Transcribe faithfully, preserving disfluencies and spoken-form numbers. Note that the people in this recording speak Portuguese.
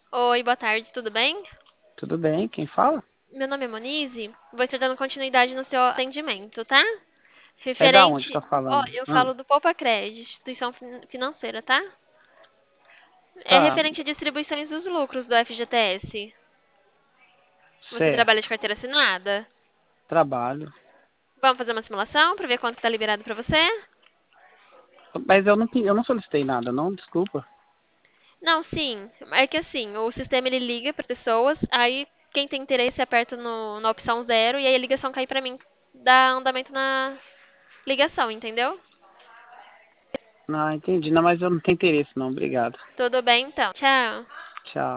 Oi, boa tarde, tudo bem? Tudo bem? Quem fala? Meu nome é Monize. Vou estar dando continuidade no seu atendimento, tá? É da onde Referente. tá Ó, falando? eu Ah, falo do Poupa Crédito, instituição fin- financeira, tá? É tá, referente a distribuições dos lucros do F G T S. Você trabalha de certo. carteira assinada? Trabalho. Vamos fazer uma simulação para ver quanto que tá liberado para você? Mas eu não, pe- eu não solicitei nada, não, desculpa. Não, sim. É que assim, o sistema ele liga para pessoas, aí quem tem interesse aperta no, na opção zero e aí a ligação cai para mim, dá andamento na ligação, entendeu? Não, entendi. Não, mas eu não tenho interesse, não. Obrigado. Tudo bem então. Tchau. Tchau.